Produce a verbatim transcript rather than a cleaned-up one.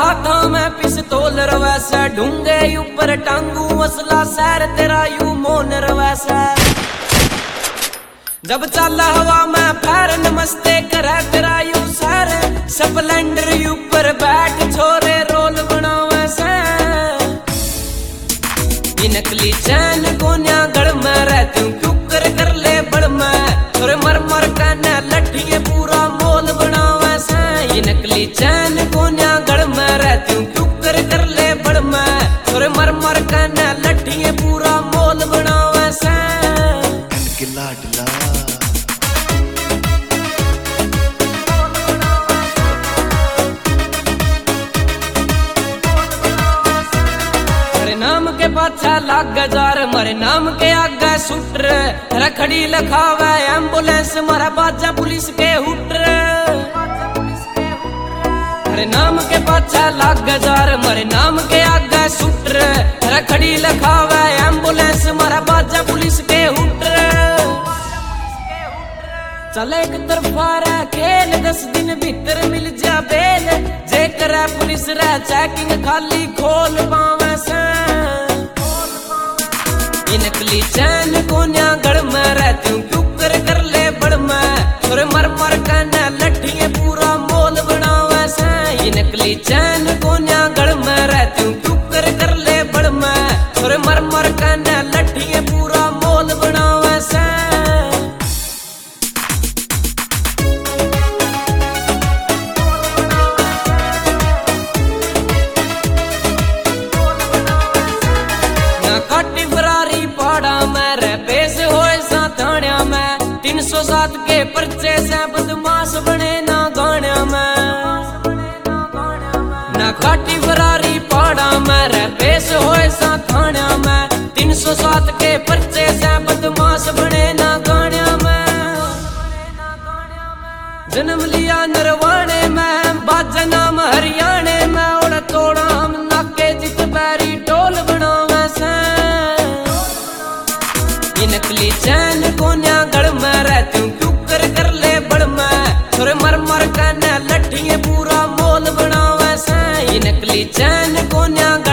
हाथों में पिस्तौल रवैसा, ढूंगे ऊपर टांगू असला सैर तेरा यू मोन रवैसा। जब चल हवा में पैर नमस्ते करे तेरा यू सैर, स्प्लेंडर ऊपर बैठ छोरे रोल बनावे से। ये नकली चैन कोन्या गड़ में रहती हूँ कुकर कर ले बड़ में, और मर मर कहने लठिए पूरा मोल बनावे से। ये नकली चैन कोन्या गड़ में रहती हूँ कुकर कर ले बड़ में, और मर मर कहने लठिए पूरा मोल बनावे से। लाडला नाम के पाछा लाग जार मारे नाम के आगे सुटर, रखड़ी लखावे एम्बुलेंस मारा बाजा पुलिस के हुटर। अरे नाम के पाछा लाग जार मारे नाम के आगे सुटर, रखड़ी लखावे एम्बुलेंस मारा बाजा पुलिस के हुटर। चल एक तरफा रे खेल दस दिन भीतर मिल जा बेल, जे करे पुलिस रे चेकिंग खाली खोल पावे से। ये नकली चैन कोन्या गड़ में रहती हूँ कुकर कर ले बड़ में, और मर मर कहने लठिए पूरा मोल बनावे से। ये नकली चैन कोन्या गड़ में रहती हूँ कुकर कर ले बड़ में, और मर मर कहने लठिए पूरा मोल बनावे से। काटी फरारी पहाड़ा में रे पेश होए सा थाण्या में, तीन सौ सात के पर्चे से बदमाश बने ना गाण्या में। ना काटी फरारी पहाड़ा में रे पेश होए सा थाण्या में, तीन सौ सात के पर्चे से बदमाश बने ना गाण्या में। जन्म लिया नरवाणे में बाजा नाम हरियाणे में, और तोड़ा हम नाके जित बैरी टोल बनावे से। ये नकली चैन कोन्या गड़ में रहती हूँ कुकर कर ले बड़ में, और मर मर कहने लठिए पूरा मोल बनावे से। ये नकली चैन कोन्या